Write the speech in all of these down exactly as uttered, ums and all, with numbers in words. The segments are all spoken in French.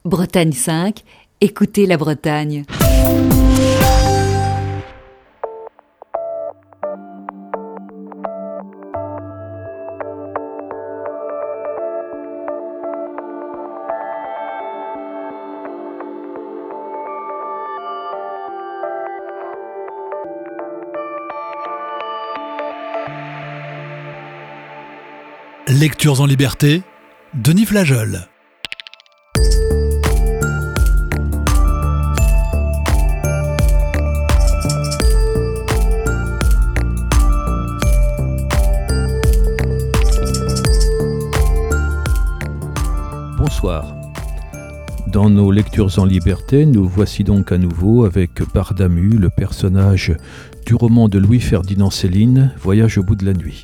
Bretagne cinq, écoutez la Bretagne. Lectures en liberté, Denis Flageol. Bonsoir. Dans nos lectures en liberté, nous voici donc à nouveau avec Bardamu, le personnage du roman de Louis-Ferdinand Céline, Voyage au bout de la nuit.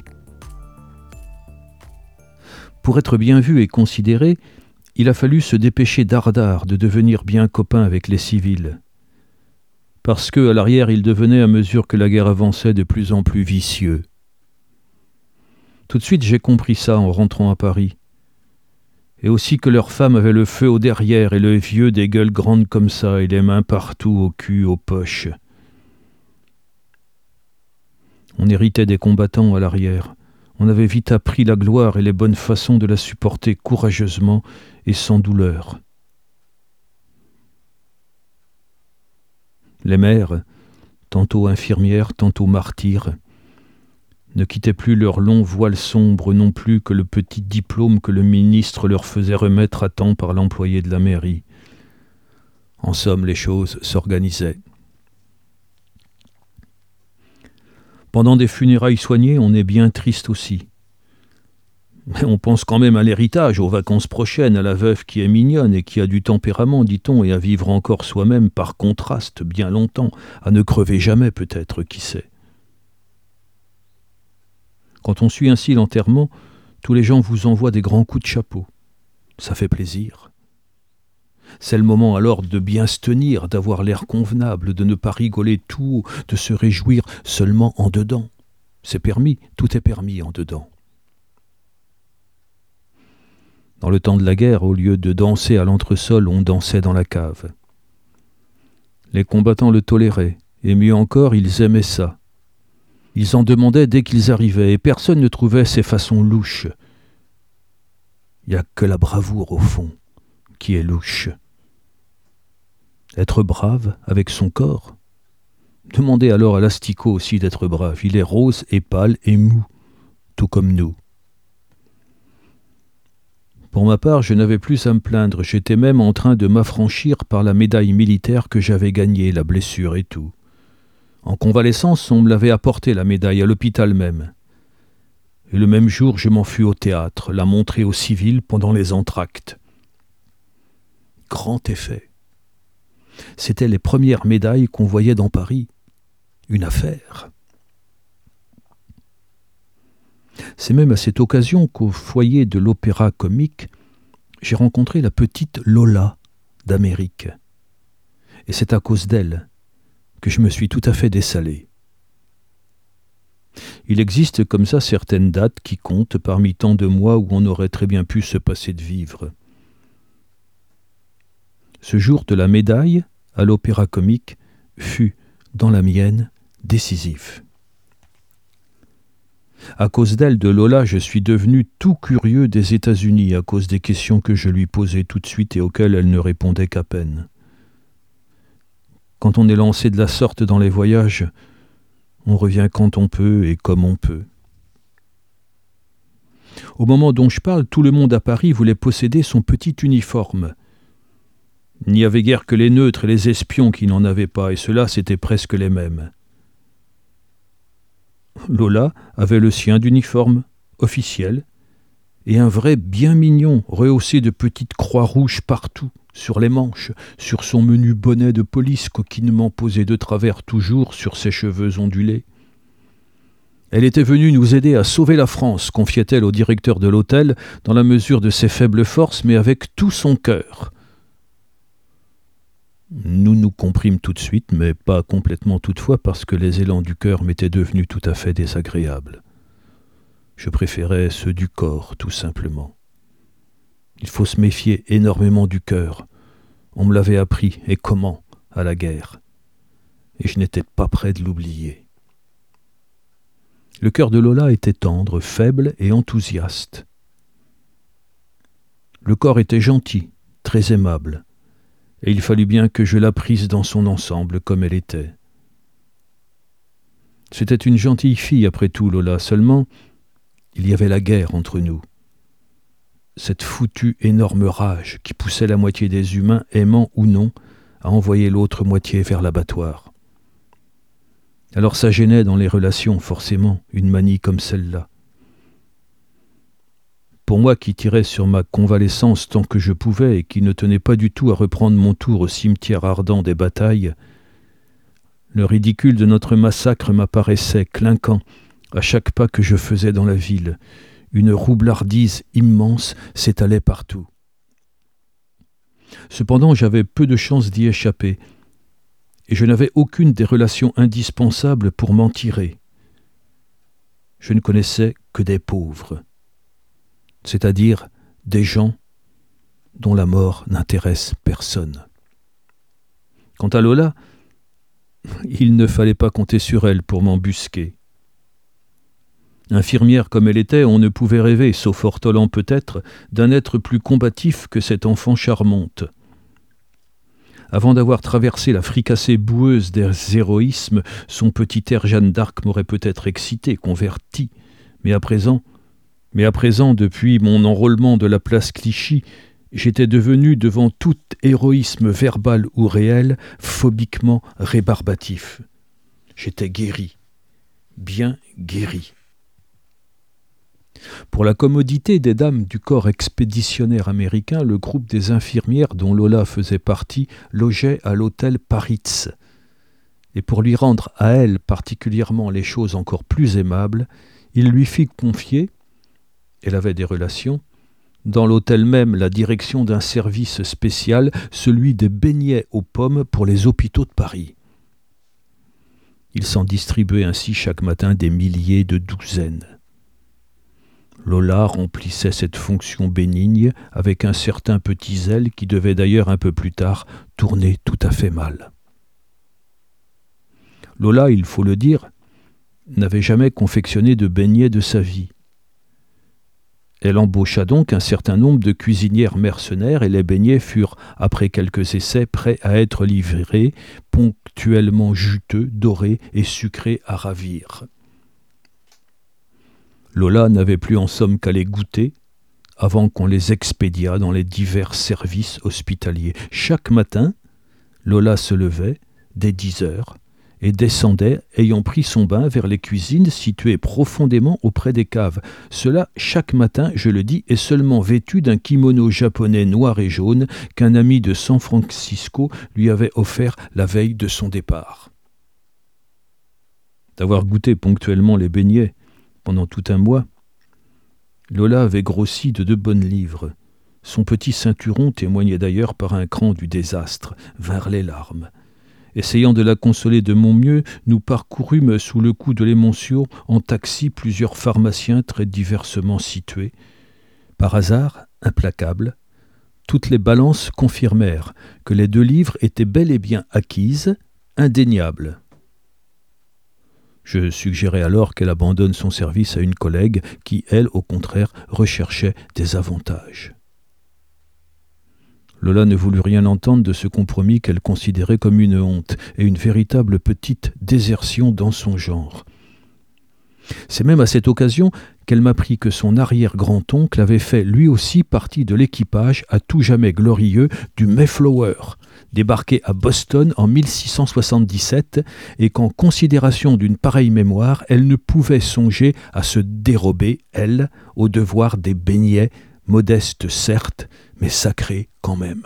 Pour être bien vu et considéré, il a fallu se dépêcher dardard de devenir bien copain avec les civils. Parce que, à l'arrière, il devenait, à mesure que la guerre avançait, de plus en plus vicieux. Tout de suite, j'ai compris ça en rentrant à Paris. Et aussi que leurs femmes avaient le feu au derrière et le vieux des gueules grandes comme ça et les mains partout, au cul, aux poches. On héritait des combattants à l'arrière. On avait vite appris la gloire et les bonnes façons de la supporter courageusement et sans douleur. Les mères, tantôt infirmières, tantôt martyrs, ne quittaient plus leur long voile sombre non plus que le petit diplôme que le ministre leur faisait remettre à temps par l'employé de la mairie. En somme, les choses s'organisaient. Pendant des funérailles soignées, on est bien triste aussi. Mais on pense quand même à l'héritage, aux vacances prochaines, à la veuve qui est mignonne et qui a du tempérament, dit-on, et à vivre encore soi-même par contraste bien longtemps, à ne crever jamais peut-être, qui sait. Quand on suit ainsi l'enterrement, tous les gens vous envoient des grands coups de chapeau. Ça fait plaisir. C'est le moment alors de bien se tenir, d'avoir l'air convenable, de ne pas rigoler tout haut, de se réjouir seulement en dedans. C'est permis, tout est permis en dedans. Dans le temps de la guerre, au lieu de danser à l'entresol, on dansait dans la cave. Les combattants le toléraient, et mieux encore, ils aimaient ça. Ils en demandaient dès qu'ils arrivaient, et personne ne trouvait ces façons louches. Il n'y a que la bravoure, au fond, qui est louche. Être brave avec son corps? Demandez alors à l'asticot aussi d'être brave. Il est rose et pâle et mou, tout comme nous. Pour ma part, je n'avais plus à me plaindre. J'étais même en train de m'affranchir par la médaille militaire que j'avais gagnée, la blessure et tout. En convalescence, on me l'avait apportée, la médaille, à l'hôpital même. Et le même jour, je m'en fus au théâtre, la montrer aux civils pendant les entr'actes. Grand effet. C'étaient les premières médailles qu'on voyait dans Paris. Une affaire. C'est même à cette occasion qu'au foyer de l'Opéra Comique, j'ai rencontré la petite Lola d'Amérique. Et c'est à cause d'elle que je me suis tout à fait dessalé. Il existe comme ça certaines dates qui comptent parmi tant de mois où on aurait très bien pu se passer de vivre. Ce jour de la médaille à l'Opéra Comique fut, dans la mienne, décisif. À cause d'elle, de Lola, je suis devenu tout curieux des États-Unis à cause des questions que je lui posais tout de suite et auxquelles elle ne répondait qu'à peine. Quand on est lancé de la sorte dans les voyages, on revient quand on peut et comme on peut. Au moment dont je parle, tout le monde à Paris voulait posséder son petit uniforme. Il n'y avait guère que les neutres et les espions qui n'en avaient pas, et ceux-là, c'étaient presque les mêmes. Lola avait le sien d'uniforme, officiel, et un vrai bien mignon, rehaussé de petites croix rouges partout, sur les manches, sur son menu bonnet de police coquinement posé de travers toujours sur ses cheveux ondulés. Elle était venue nous aider à sauver la France, confiait-elle au directeur de l'hôtel, dans la mesure de ses faibles forces, mais avec tout son cœur. Nous nous comprîmes tout de suite, mais pas complètement toutefois, parce que les élans du cœur m'étaient devenus tout à fait désagréables. Je préférais ceux du corps, tout simplement. Il faut se méfier énormément du cœur, On me l'avait appris, et comment, à la guerre. Et je n'étais pas prêt de l'oublier. Le cœur de Lola était tendre, faible et enthousiaste. Le corps était gentil, très aimable, et il fallut bien que je la prisse dans son ensemble comme elle était. C'était une gentille fille après tout, Lola, seulement il y avait la guerre entre nous. Cette foutue énorme rage qui poussait la moitié des humains, aimant ou non, à envoyer l'autre moitié vers l'abattoir. Alors ça gênait dans les relations, forcément, une manie comme celle-là. Pour moi qui tirais sur ma convalescence tant que je pouvais et qui ne tenais pas du tout à reprendre mon tour au cimetière ardent des batailles, le ridicule de notre massacre m'apparaissait clinquant à chaque pas que je faisais dans la ville. Une roublardise immense s'étalait partout. Cependant, j'avais peu de chance d'y échapper, et je n'avais aucune des relations indispensables pour m'en tirer. Je ne connaissais que des pauvres, c'est-à-dire des gens dont la mort n'intéresse personne. Quant à Lola, il ne fallait pas compter sur elle pour m'embusquer. Infirmière comme elle était, on ne pouvait rêver, sauf ortolan peut-être, d'un être plus combatif que cette enfant charmante. Avant d'avoir traversé la fricassée boueuse des héroïsmes, son petit air Jeanne d'Arc m'aurait peut-être excité, converti. Mais à présent, mais à présent, depuis mon enrôlement de la place Clichy, j'étais devenu, devant tout héroïsme verbal ou réel, phobiquement rébarbatif. J'étais guéri, bien guéri. Pour la commodité des dames du corps expéditionnaire américain, le groupe des infirmières dont Lola faisait partie logeait à l'hôtel Paritz. Et pour lui rendre à elle particulièrement les choses encore plus aimables, il lui fit confier, elle avait des relations, dans l'hôtel même la direction d'un service spécial, celui des beignets aux pommes pour les hôpitaux de Paris. Il s'en distribuait ainsi chaque matin des milliers de douzaines. Lola remplissait cette fonction bénigne avec un certain petit zèle qui devait d'ailleurs un peu plus tard tourner tout à fait mal. Lola, il faut le dire, n'avait jamais confectionné de beignets de sa vie. Elle embaucha donc un certain nombre de cuisinières mercenaires et les beignets furent, après quelques essais, prêts à être livrés, ponctuellement juteux, dorés et sucrés à ravir. Lola n'avait plus en somme qu'à les goûter avant qu'on les expédiât dans les divers services hospitaliers. Chaque matin, Lola se levait dès dix heures et descendait, ayant pris son bain, vers les cuisines situées profondément auprès des caves. Cela, chaque matin, je le dis, est seulement vêtue d'un kimono japonais noir et jaune qu'un ami de San Francisco lui avait offert la veille de son départ. D'avoir goûté ponctuellement les beignets pendant tout un mois, Lola avait grossi de deux bonnes livres. Son petit ceinturon témoignait d'ailleurs par un cran du désastre, vinrent les larmes. Essayant de la consoler de mon mieux, nous parcourûmes sous le coup de l'émotion en taxi plusieurs pharmaciens très diversement situés. Par hasard, implacable, toutes les balances confirmèrent que les deux livres étaient bel et bien acquises, indéniables. Je suggérai alors qu'elle abandonne son service à une collègue qui, elle, au contraire, recherchait des avantages. Lola ne voulut rien entendre de ce compromis qu'elle considérait comme une honte et une véritable petite désertion dans son genre. C'est même à cette occasion qu'elle m'apprit que son arrière-grand-oncle avait fait lui aussi partie de l'équipage à tout jamais glorieux du Mayflower, débarqué à Boston en mille six cent soixante-dix-sept, et qu'en considération d'une pareille mémoire, elle ne pouvait songer à se dérober, elle, au devoir des beignets, modestes certes, mais sacrés quand même.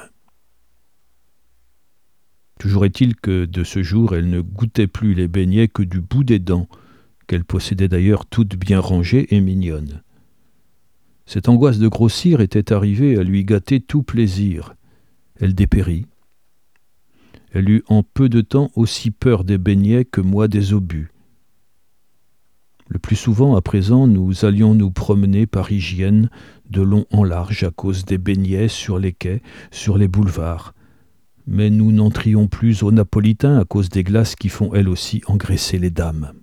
Toujours est-il que, de ce jour, elle ne goûtait plus les beignets que du bout des dents, qu'elle possédait d'ailleurs toutes bien rangées et mignonnes. Cette angoisse de grossir était arrivée à lui gâter tout plaisir. Elle dépérit. Elle eut en peu de temps aussi peur des beignets que moi des obus. Le plus souvent, à présent, nous allions nous promener par hygiène de long en large à cause des beignets sur les quais, sur les boulevards, mais nous n'entrions plus au Napolitain à cause des glaces qui font elles aussi engraisser les dames.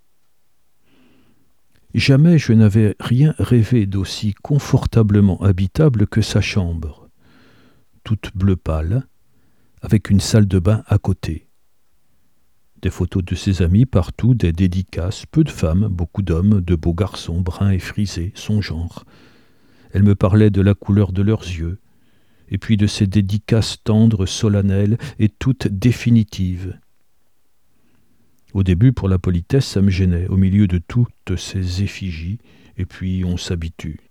Jamais je n'avais rien rêvé d'aussi confortablement habitable que sa chambre, toute bleu pâle, avec une salle de bain à côté. Des photos de ses amis partout, des dédicaces, peu de femmes, beaucoup d'hommes, de beaux garçons, bruns et frisés, son genre. Elle me parlait de la couleur de leurs yeux, et puis de ces dédicaces tendres, solennelles et toutes définitives. Au début, pour la politesse, ça me gênait, au milieu de toutes ces effigies, et puis on s'habitue.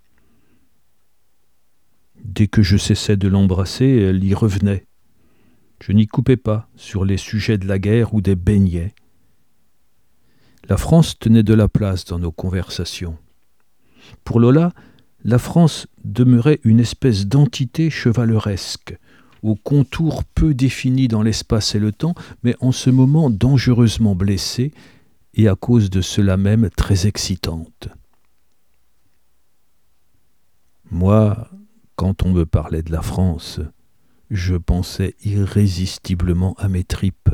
Dès que je cessais de l'embrasser, elle y revenait. Je n'y coupais pas sur les sujets de la guerre ou des beignets. La France tenait de la place dans nos conversations. Pour Lola, la France demeurait une espèce d'entité chevaleresque, aux contours peu définis dans l'espace et le temps, mais en ce moment dangereusement blessée et à cause de cela même très excitante. Moi, quand on me parlait de la France, je pensais irrésistiblement à mes tripes.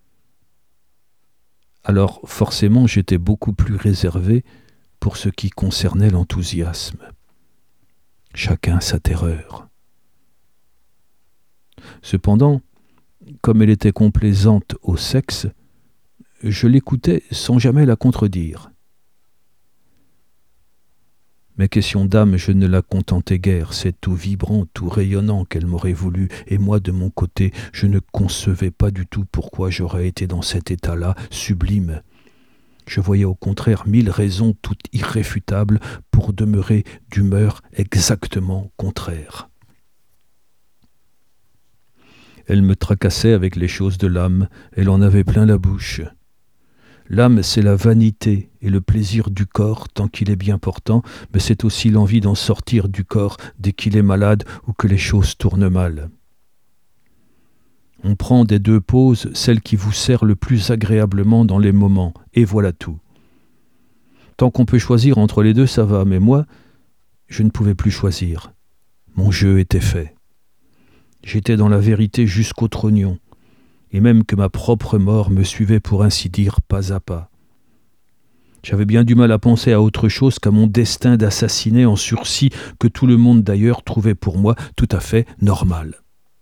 Alors forcément j'étais beaucoup plus réservé pour ce qui concernait l'enthousiasme. Chacun sa terreur. Cependant, comme elle était complaisante au sexe, je l'écoutais sans jamais la contredire. Mes questions d'âme, je ne la contentais guère, c'est tout vibrant, tout rayonnant qu'elle m'aurait voulu, et moi, de mon côté, je ne concevais pas du tout pourquoi j'aurais été dans cet état-là, sublime. Je voyais au contraire mille raisons toutes irréfutables pour demeurer d'humeur exactement contraire. Elle me tracassait avec les choses de l'âme, elle en avait plein la bouche. L'âme, c'est la vanité et le plaisir du corps tant qu'il est bien portant, mais c'est aussi l'envie d'en sortir du corps dès qu'il est malade ou que les choses tournent mal. On prend des deux poses celle qui vous sert le plus agréablement dans les moments, et voilà tout. Tant qu'on peut choisir entre les deux, ça va, mais moi, je ne pouvais plus choisir. Mon jeu était fait. J'étais dans la vérité jusqu'au trognon, et même que ma propre mort me suivait pour ainsi dire pas à pas. J'avais bien du mal à penser à autre chose qu'à mon destin d'assassiner en sursis que tout le monde d'ailleurs trouvait pour moi tout à fait normal.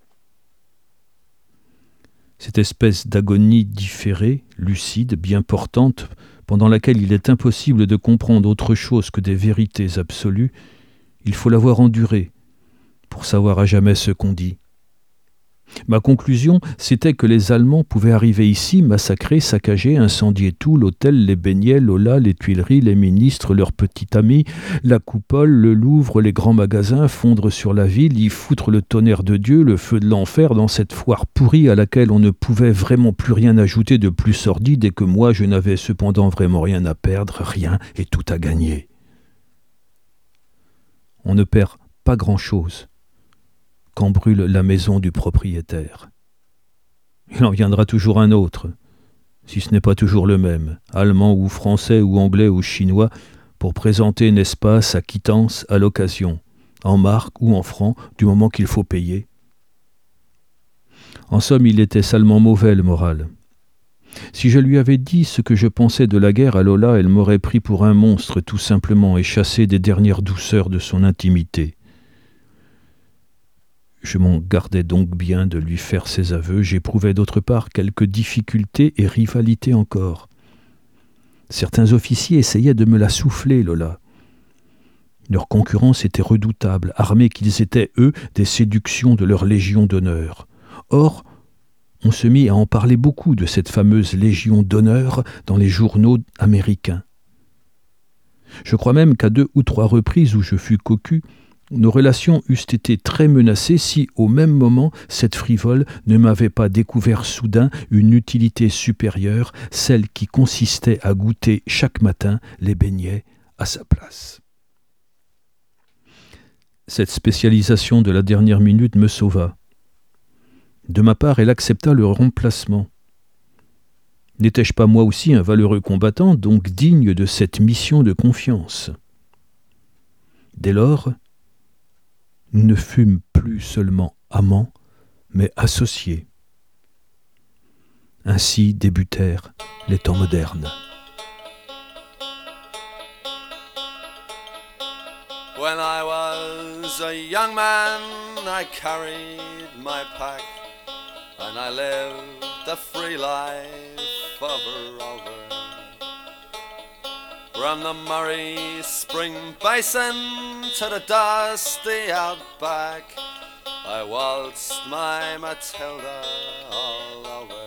Cette espèce d'agonie différée, lucide, bien portante, pendant laquelle il est impossible de comprendre autre chose que des vérités absolues, il faut l'avoir endurée pour savoir à jamais ce qu'on dit. Ma conclusion, c'était que les Allemands pouvaient arriver ici, massacrer, saccager, incendier tout, l'hôtel, les beignets, Lola, les Tuileries, les ministres, leurs petits amis, la coupole, le Louvre, les grands magasins, fondre sur la ville, y foutre le tonnerre de Dieu, le feu de l'enfer dans cette foire pourrie à laquelle on ne pouvait vraiment plus rien ajouter de plus sordide et que moi je n'avais cependant vraiment rien à perdre, rien et tout à gagner. On ne perd pas grand-chose quand brûle la maison du propriétaire. Il en viendra toujours un autre, si ce n'est pas toujours le même, allemand ou français ou anglais ou chinois, pour présenter, n'est-ce pas, sa quittance à l'occasion, en marque ou en francs, du moment qu'il faut payer. En somme, il était salement mauvais, le moral. Si je lui avais dit ce que je pensais de la guerre à Lola, elle m'aurait pris pour un monstre tout simplement et chassé des dernières douceurs de son intimité. Je m'en gardais donc bien de lui faire ses aveux, j'éprouvais d'autre part quelques difficultés et rivalités encore. Certains officiers essayaient de me la souffler, Lola. Leur concurrence était redoutable, armés qu'ils étaient, eux, des séductions de leur Légion d'honneur. Or, on se mit à en parler beaucoup de cette fameuse Légion d'honneur dans les journaux américains. Je crois même qu'à deux ou trois reprises où je fus cocu, nos relations eussent été très menacées si, au même moment, cette frivole ne m'avait pas découvert soudain une utilité supérieure, celle qui consistait à goûter chaque matin les beignets à sa place. Cette spécialisation de la dernière minute me sauva. De ma part, elle accepta le remplacement. N'étais-je pas moi aussi un valeureux combattant, donc digne de cette mission de confiance ? Dès lors, nous ne fûmes plus seulement amants, mais associés. Ainsi débutèrent les temps modernes. When I was a young man, I carried my pack, and I lived a free life of a rover. From the Murray Spring Basin to the dusty outback, I waltzed my Matilda all over.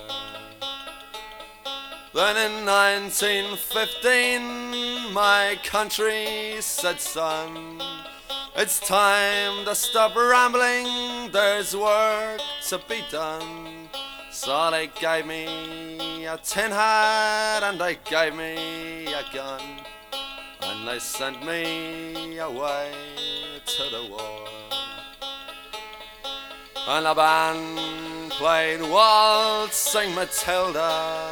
Then in nineteen fifteen, my country said, son, it's time to stop rambling, there's work to be done. So they gave me a tin hat and they gave me a gun, and they sent me away to the war. And the band played Waltzing Matilda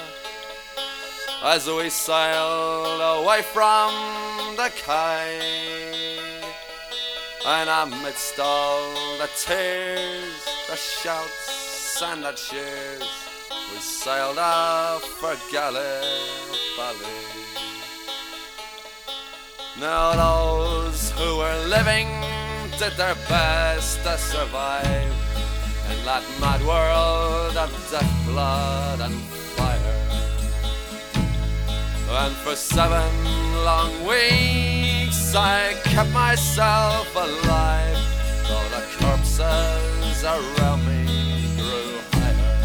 as we sailed away from the quay. And amidst all the tears, the shouts and the cheers, we sailed off for Gallipoli. Now those who were living did their best to survive in that mad world of death, blood and fire. And for seven long weeks I kept myself alive, though the corpses around me grew higher.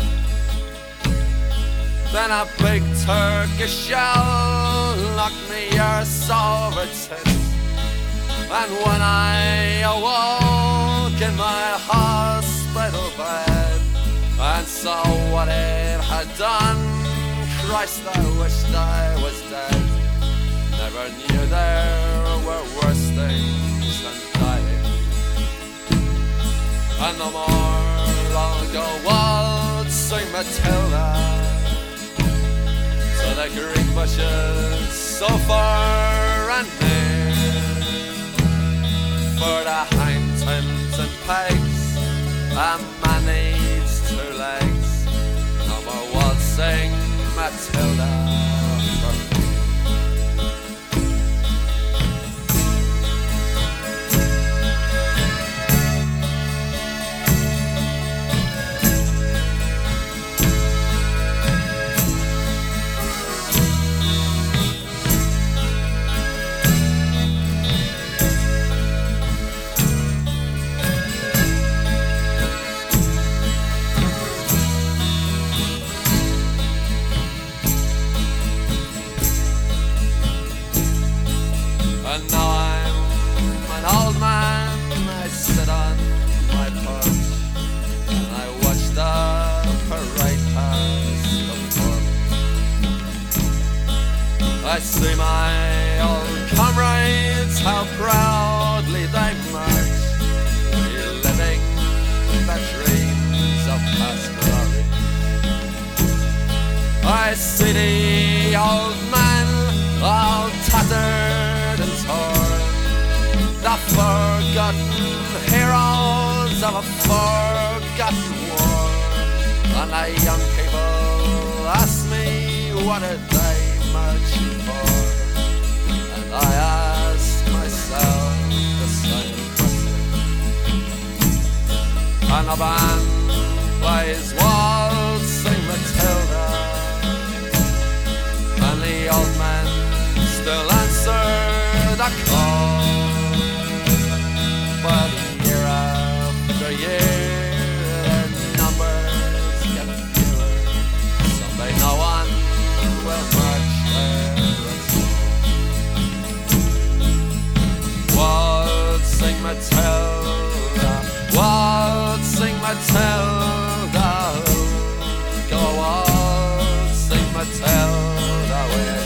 Then a big Turkish shell knocked me arse over tits, and when I awoke in my hospital bed and saw what it had done, Christ, I wished I was dead. Never knew there were worse things than dying. And no more I'll go waltzing Matilda to the green bushes so far and near, for the hindtons and pegs a man needs two legs. No more waltzing Matilda for me. And now I'm an old man, I sit on my porch and I watch the parade pass before me. I see my old comrades, how proudly they march, reliving the dreams of past glory. I see the old man, all tattered and torn, the forgotten heroes of a forgotten war. And the young people ask me, what are they marching for? And I ask myself the same question. And the band plays Waltzing Matilda, and the old man still answer the call. But year after year their numbers get fewer. Someday no one will march there at all. Waltzing Matilda, waltzing Matilda, go waltzing Matilda with.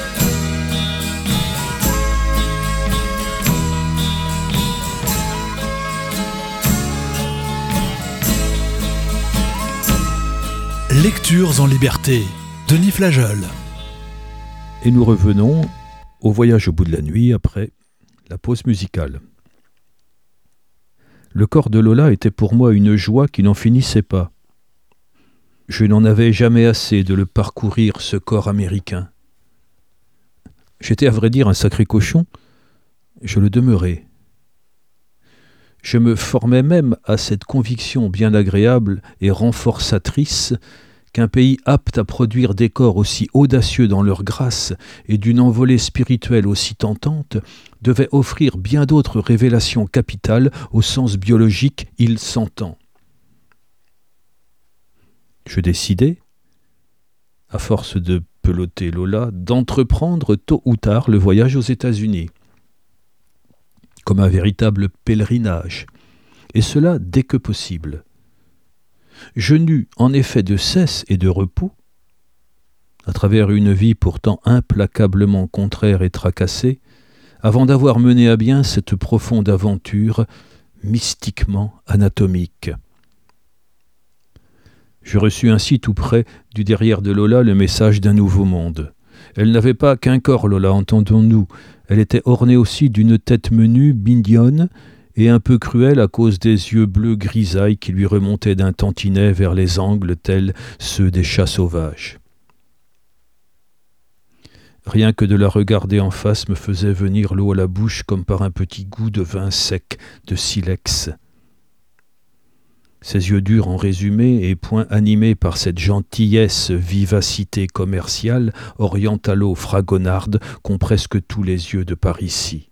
Lectures en liberté, Denis Flageol. Et nous revenons au voyage au bout de la nuit après la pause musicale. Le corps de Lola était pour moi une joie qui n'en finissait pas. Je n'en avais jamais assez de le parcourir, ce corps américain. J'étais à vrai dire un sacré cochon, je le demeurais. Je me formais même à cette conviction bien agréable et renforçatrice qu'un pays apte à produire des corps aussi audacieux dans leur grâce et d'une envolée spirituelle aussi tentante devait offrir bien d'autres révélations capitales au sens biologique, il s'entend. Je décidai, à force de peloter Lola, d'entreprendre tôt ou tard le voyage aux États-Unis, comme un véritable pèlerinage, et cela dès que possible. Je n'eus en effet de cesse et de repos, à travers une vie pourtant implacablement contraire et tracassée, avant d'avoir mené à bien cette profonde aventure mystiquement anatomique. Je reçus ainsi tout près du derrière de Lola le message d'un nouveau monde. Elle n'avait pas qu'un corps, Lola, entendons-nous. Elle était ornée aussi d'une tête menue, mignonne, et un peu cruelle à cause des yeux bleus grisailles qui lui remontaient d'un tantinet vers les angles tels ceux des chats sauvages. Rien que de la regarder en face me faisait venir l'eau à la bouche comme par un petit goût de vin sec, de silex. Ses yeux durs en résumé et point animés par cette gentillesse vivacité commerciale orientalo-fragonarde qu'ont presque tous les yeux de par ici.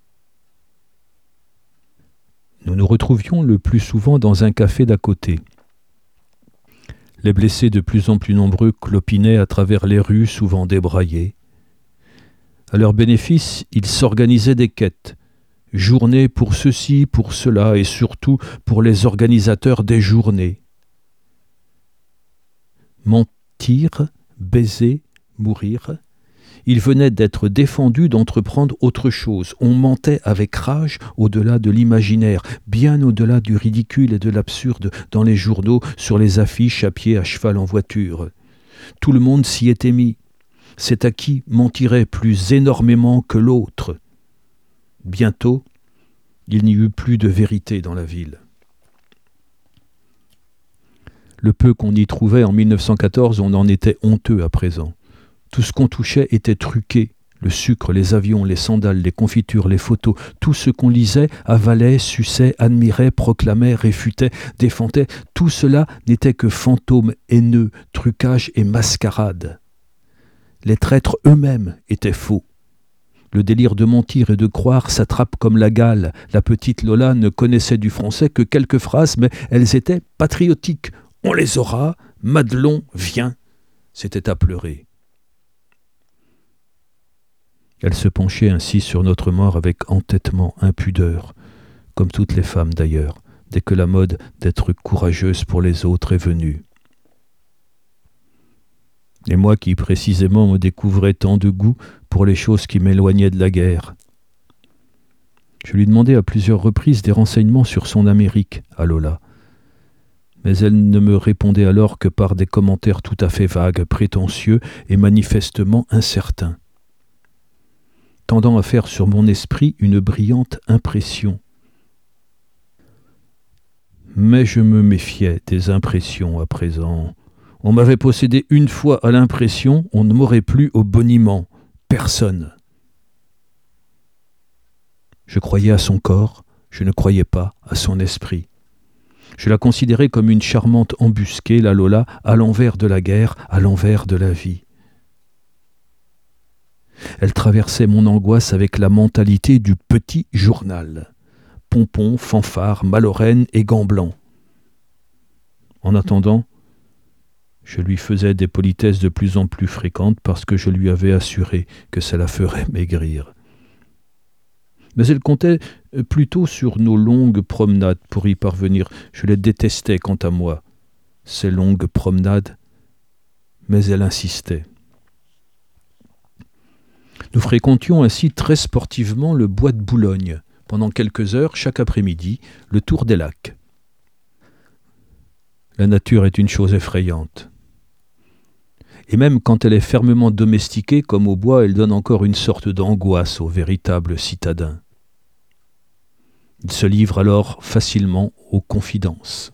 Nous nous retrouvions le plus souvent dans un café d'à côté. Les blessés de plus en plus nombreux clopinaient à travers les rues souvent débraillées. À leur bénéfice, ils s'organisaient des quêtes, journées pour ceci, pour cela, et surtout pour les organisateurs des journées. Mentir, baiser, mourir, il venait d'être défendu d'entreprendre autre chose. On mentait avec rage au-delà de l'imaginaire, bien au-delà du ridicule et de l'absurde dans les journaux, sur les affiches, à pied, à cheval, en voiture. Tout le monde s'y était mis. C'est à qui mentirait plus énormément que l'autre. Bientôt, il n'y eut plus de vérité dans la ville. Le peu qu'on y trouvait en mille neuf cent quatorze, on en était honteux à présent. Tout ce qu'on touchait était truqué. Le sucre, les avions, les sandales, les confitures, les photos, tout ce qu'on lisait, avalait, suçait, admirait, proclamait, réfutait, défendait, tout cela n'était que fantômes haineux, trucage et mascarade. Les traîtres eux-mêmes étaient faux. Le délire de mentir et de croire s'attrape comme la gale. La petite Lola ne connaissait du français que quelques phrases, mais elles étaient patriotiques. On les aura, Madelon, viens. C'était à pleurer. Elle se penchait ainsi sur notre mort avec entêtement, impudeur, comme toutes les femmes d'ailleurs, dès que la mode d'être courageuse pour les autres est venue. Et moi qui précisément me découvrais tant de goût pour les choses qui m'éloignaient de la guerre. Je lui demandai à plusieurs reprises des renseignements sur son Amérique, à Lola. Mais elle ne me répondait alors que par des commentaires tout à fait vagues, prétentieux et manifestement incertains, tendant à faire sur mon esprit une brillante impression. Mais je me méfiais des impressions à présent. On m'avait possédé une fois à l'impression, on ne m'aurait plus au boniment. Personne. Je croyais à son corps, je ne croyais pas à son esprit. Je la considérais comme une charmante embusquée, la Lola, à l'envers de la guerre, à l'envers de la vie. Elle traversait mon angoisse avec la mentalité du petit journal. Pompons, fanfares, Malorène et gants blancs. En attendant, je lui faisais des politesses de plus en plus fréquentes parce que je lui avais assuré que ça la ferait maigrir. Mais elle comptait plutôt sur nos longues promenades pour y parvenir. Je les détestais quant à moi, ces longues promenades, mais elle insistait. Nous fréquentions ainsi très sportivement le bois de Boulogne, pendant quelques heures chaque après-midi, le tour des lacs. La nature est une chose effrayante. Et même quand elle est fermement domestiquée, comme au bois, elle donne encore une sorte d'angoisse aux véritables citadins. Il se livre alors facilement aux confidences.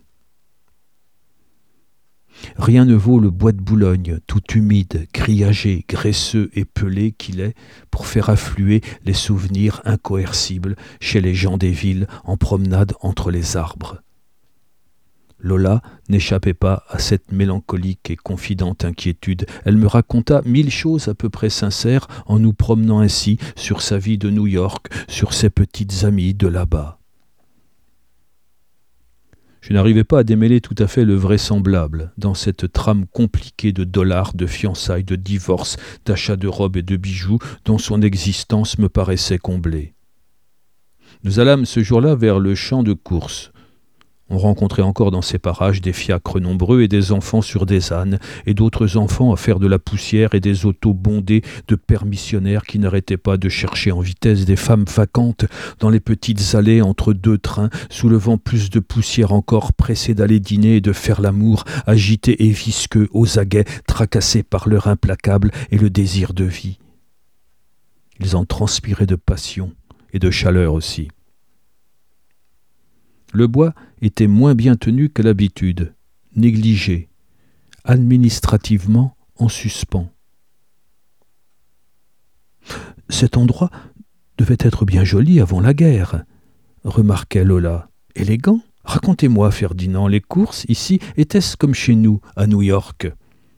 Rien ne vaut le bois de Boulogne, tout humide, grillagé, graisseux et pelé qu'il est, pour faire affluer les souvenirs incoercibles chez les gens des villes en promenade entre les arbres. Lola n'échappait pas à cette mélancolique et confidente inquiétude. Elle me raconta mille choses à peu près sincères en nous promenant ainsi sur sa vie de New York, sur ses petites amies de là-bas. Je n'arrivais pas à démêler tout à fait le vraisemblable dans cette trame compliquée de dollars, de fiançailles, de divorces, d'achats de robes et de bijoux dont son existence me paraissait comblée. Nous allâmes ce jour-là vers le champ de course. On rencontrait encore dans ces parages des fiacres nombreux et des enfants sur des ânes, et d'autres enfants à faire de la poussière et des autos bondés de permissionnaires qui n'arrêtaient pas de chercher en vitesse des femmes vacantes dans les petites allées entre deux trains, soulevant plus de poussière encore, pressés d'aller dîner et de faire l'amour, agités et visqueux, aux aguets, tracassés par l'heure implacable et le désir de vie. Ils en transpiraient de passion et de chaleur aussi. Le bois était moins bien tenu que l'habitude, négligé, administrativement en suspens. Cet endroit devait être bien joli avant la guerre, remarquait Lola. Élégant? Racontez-moi, Ferdinand, les courses ici étaient-ce comme chez nous, à New York?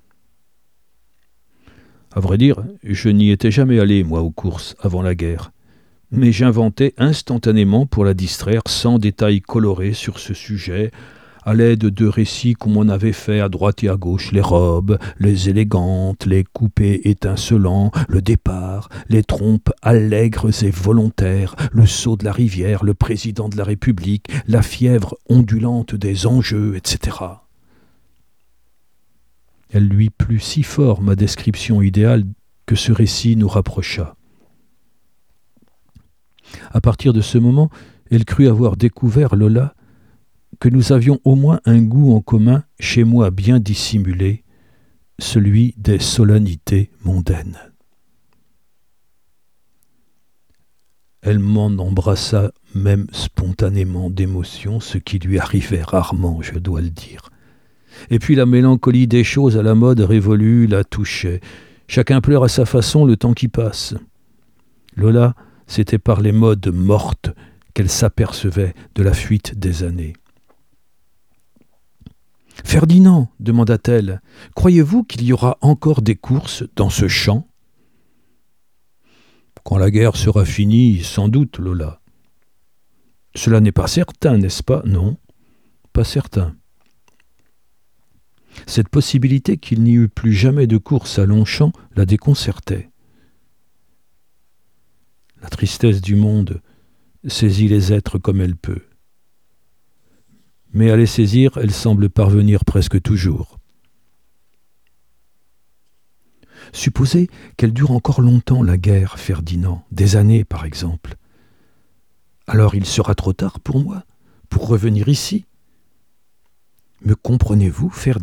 À vrai dire, je n'y étais jamais allé, moi, aux courses, avant la guerre. Mais j'inventais instantanément pour la distraire sans détails colorés sur ce sujet, à l'aide de récits qu'on m'en avait fait à droite et à gauche, les robes, les élégantes, les coupés étincelants, le départ, les trompes allègres et volontaires, le saut de la rivière, le président de la République, la fièvre ondulante des enjeux, et cetera. Elle lui plut si fort ma description idéale que ce récit nous rapprocha. À partir de ce moment, elle crut avoir découvert, Lola, que nous avions au moins un goût en commun, chez moi bien dissimulé, celui des solennités mondaines. Elle m'en embrassa même spontanément d'émotion, ce qui lui arrivait rarement, je dois le dire. Et puis la mélancolie des choses à la mode révolue la touchait. Chacun pleure à sa façon le temps qui passe. Lola, c'était par les modes mortes qu'elle s'apercevait de la fuite des années. « Ferdinand, demanda-t-elle, croyez-vous qu'il y aura encore des courses dans ce champ ?»« Quand la guerre sera finie, sans doute, Lola. »« Cela n'est pas certain, n'est-ce pas ? Non, pas certain. » Cette possibilité qu'il n'y eût plus jamais de course à Longchamp la déconcertait. La tristesse du monde saisit les êtres comme elle peut. Mais à les saisir, elle semble parvenir presque toujours. Supposez qu'elle dure encore longtemps, la guerre, Ferdinand, des années par exemple. Alors il sera trop tard pour moi, pour revenir ici. Me comprenez-vous, Ferdinand ?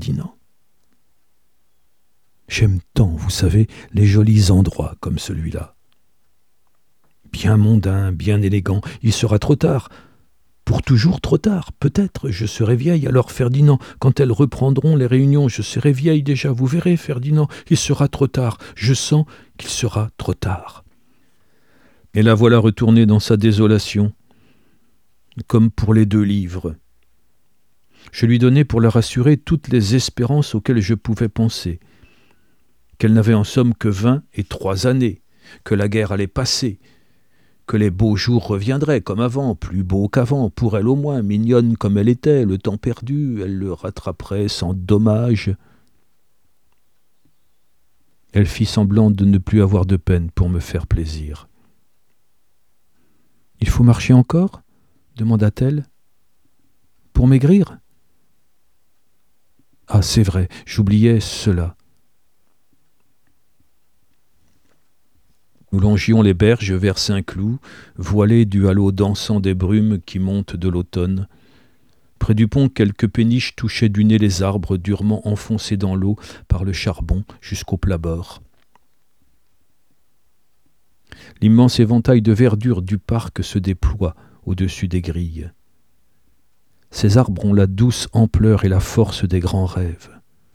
J'aime tant, vous savez, les jolis endroits comme celui-là. Bien mondain, bien élégant, il sera trop tard. Pour toujours trop tard, peut-être, je serai vieille, alors Ferdinand, quand elles reprendront les réunions, je serai vieille déjà, vous verrez, Ferdinand, il sera trop tard, je sens qu'il sera trop tard. Et la voilà retournée dans sa désolation, comme pour les deux livres. Je lui donnai pour la rassurer toutes les espérances auxquelles je pouvais penser, qu'elle n'avait en somme que vingt et trois années, que la guerre allait passer, que les beaux jours reviendraient comme avant, plus beaux qu'avant, pour elle au moins, mignonne comme elle était, le temps perdu, elle le rattraperait sans dommage. Elle fit semblant de ne plus avoir de peine pour me faire plaisir. « Il faut marcher encore ?» demanda-t-elle. « Pour maigrir ?»« Ah, c'est vrai, j'oubliais cela. » Nous longions les berges vers Saint-Cloud, voilés du halo dansant des brumes qui montent de l'automne. Près du pont, quelques péniches touchaient du nez les arbres durement enfoncés dans l'eau par le charbon jusqu'au plat-bord. L'immense éventail de verdure du parc se déploie au-dessus des grilles. Ces arbres ont la douce ampleur et la force des grands rêves.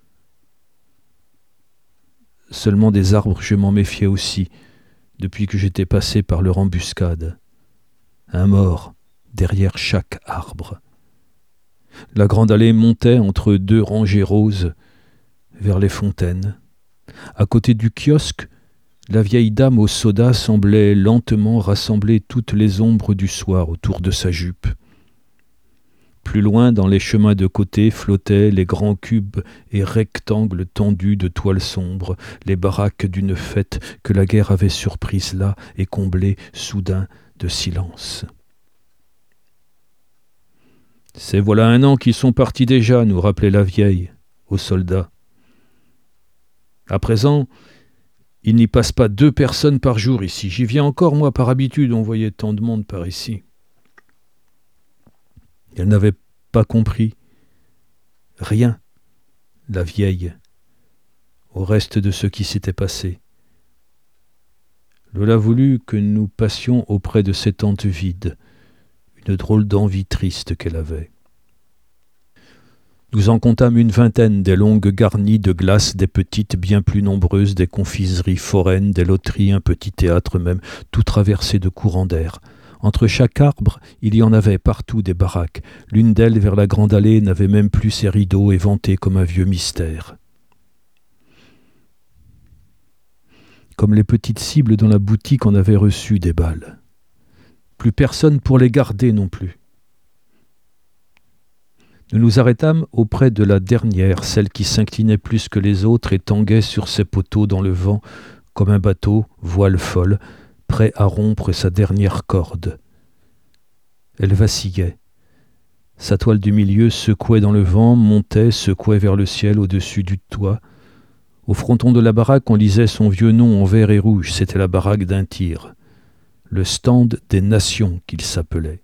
Seulement des arbres, je m'en méfiais aussi, depuis que j'étais passé par leur embuscade. Un mort derrière chaque arbre. La grande allée montait entre deux rangées roses vers les fontaines. À côté du kiosque, la vieille dame au soda semblait lentement rassembler toutes les ombres du soir autour de sa jupe. Plus loin, dans les chemins de côté, flottaient les grands cubes et rectangles tendus de toiles sombres, les baraques d'une fête que la guerre avait surprise là et comblée soudain de silence. « C'est voilà un an qu'ils sont partis déjà, » nous rappelait la vieille, aux soldats. À présent, il n'y passe pas deux personnes par jour ici. J'y viens encore, moi, par habitude, on voyait tant de monde par ici. Elle n'avait pas compris rien, la vieille, au reste de ce qui s'était passé. Lola voulut que nous passions auprès de ces tentes vides, une drôle d'envie triste qu'elle avait. Nous en comptâmes une vingtaine, des longues garnies de glace, des petites bien plus nombreuses, des confiseries foraines, des loteries, un petit théâtre même, tout traversé de courants d'air. Entre chaque arbre, il y en avait partout des baraques. L'une d'elles, vers la grande allée, n'avait même plus ses rideaux éventés comme un vieux mystère. Comme les petites cibles dans la boutique en avaient reçu des balles. Plus personne pour les garder non plus. Nous nous arrêtâmes auprès de la dernière, celle qui s'inclinait plus que les autres et tanguait sur ses poteaux dans le vent, comme un bateau, voile folle, prêt à rompre sa dernière corde. Elle vacillait. Sa toile du milieu secouait dans le vent, montait, secouait vers le ciel au-dessus du toit. Au fronton de la baraque, on lisait son vieux nom en vert et rouge. C'était la baraque d'un tir. Le stand des nations qu'il s'appelait.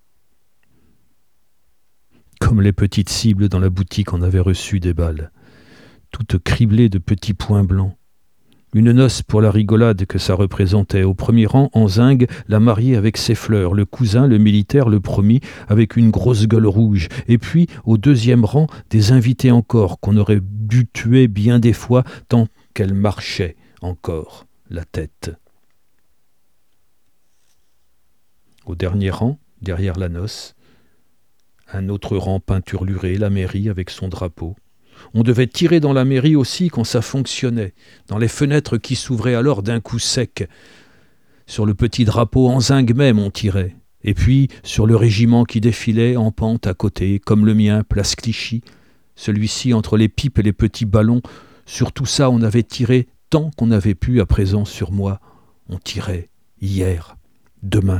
Comme les petites cibles dans la boutique en avaient reçu des balles, toutes criblées de petits points blancs. Une noce pour la rigolade que ça représentait. Au premier rang, en zingue, la mariée avec ses fleurs, le cousin, le militaire, le promis, avec une grosse gueule rouge. Et puis, au deuxième rang, des invités encore, qu'on aurait dû tuer bien des fois, tant qu'elle marchait encore, la tête. Au dernier rang, derrière la noce, un autre rang peinturluré, la mairie avec son drapeau. On devait tirer dans la mairie aussi quand ça fonctionnait, dans les fenêtres qui s'ouvraient alors d'un coup sec. Sur le petit drapeau en zinc même on tirait. Et puis sur le régiment qui défilait en pente à côté, comme le mien, place Clichy. Celui-ci entre les pipes et les petits ballons. Sur tout ça on avait tiré tant qu'on avait pu à présent sur moi. On tirait hier, demain.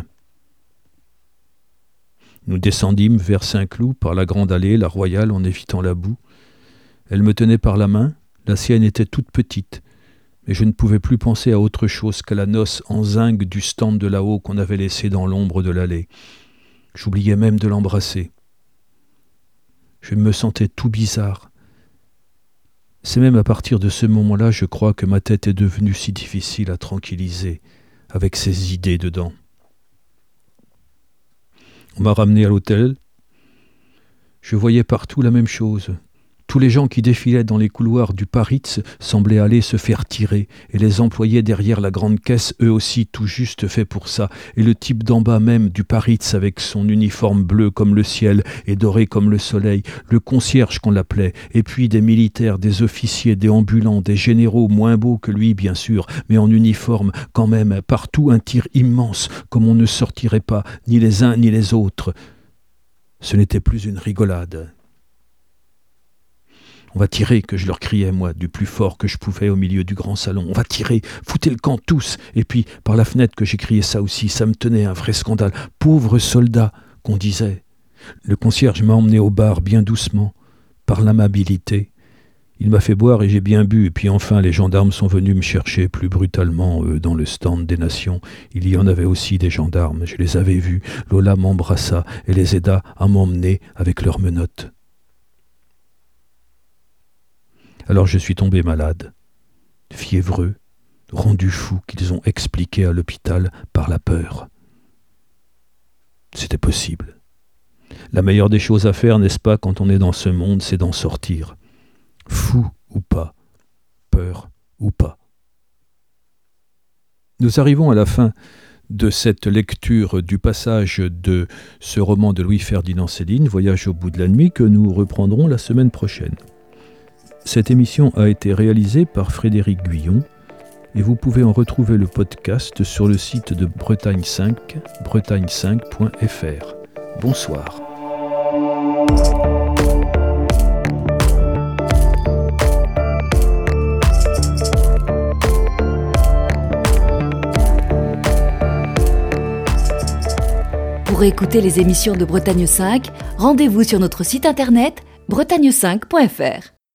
Nous descendîmes vers Saint-Cloud par la grande allée, la Royale, en évitant la boue. Elle me tenait par la main, la sienne était toute petite, mais je ne pouvais plus penser à autre chose qu'à la noce en zinc du stand de là-haut qu'on avait laissé dans l'ombre de l'allée. J'oubliais même de l'embrasser. Je me sentais tout bizarre. C'est même à partir de ce moment-là, je crois, que ma tête est devenue si difficile à tranquilliser, avec ses idées dedans. On m'a ramené à l'hôtel. Je voyais partout la même chose. Tous les gens qui défilaient dans les couloirs du Paritz semblaient aller se faire tirer, et les employés derrière la grande caisse, eux aussi tout juste faits pour ça, et le type d'en bas même du Paritz avec son uniforme bleu comme le ciel et doré comme le soleil, le concierge qu'on l'appelait, et puis des militaires, des officiers, des ambulants, des généraux moins beaux que lui bien sûr, mais en uniforme quand même, partout un tir immense, comme on ne sortirait pas, ni les uns ni les autres. Ce n'était plus une rigolade. On va tirer, que je leur criais, moi, du plus fort que je pouvais au milieu du grand salon. On va tirer, foutez le camp tous. Et puis, par la fenêtre que j'ai crié ça aussi, ça me tenait un vrai scandale. Pauvres soldats, qu'on disait. Le concierge m'a emmené au bar bien doucement, par l'amabilité. Il m'a fait boire et j'ai bien bu. Et puis enfin, les gendarmes sont venus me chercher plus brutalement, eux, dans le stand des nations. Il y en avait aussi des gendarmes, je les avais vus. Lola m'embrassa et les aida à m'emmener avec leurs menottes. Alors je suis tombé malade, fiévreux, rendu fou qu'ils ont expliqué à l'hôpital par la peur. C'était possible. La meilleure des choses à faire, n'est-ce pas, quand on est dans ce monde, c'est d'en sortir. Fou ou pas, peur ou pas. Nous arrivons à la fin de cette lecture du passage de ce roman de Louis-Ferdinand Céline, Voyage au bout de la nuit, que nous reprendrons la semaine prochaine. Cette émission a été réalisée par Frédéric Guyon et vous pouvez en retrouver le podcast sur le site de Bretagne cinq, bretagne cinq point f r. Bonsoir. Pour écouter les émissions de Bretagne cinq, rendez-vous sur notre site internet bretagne cinq point f r.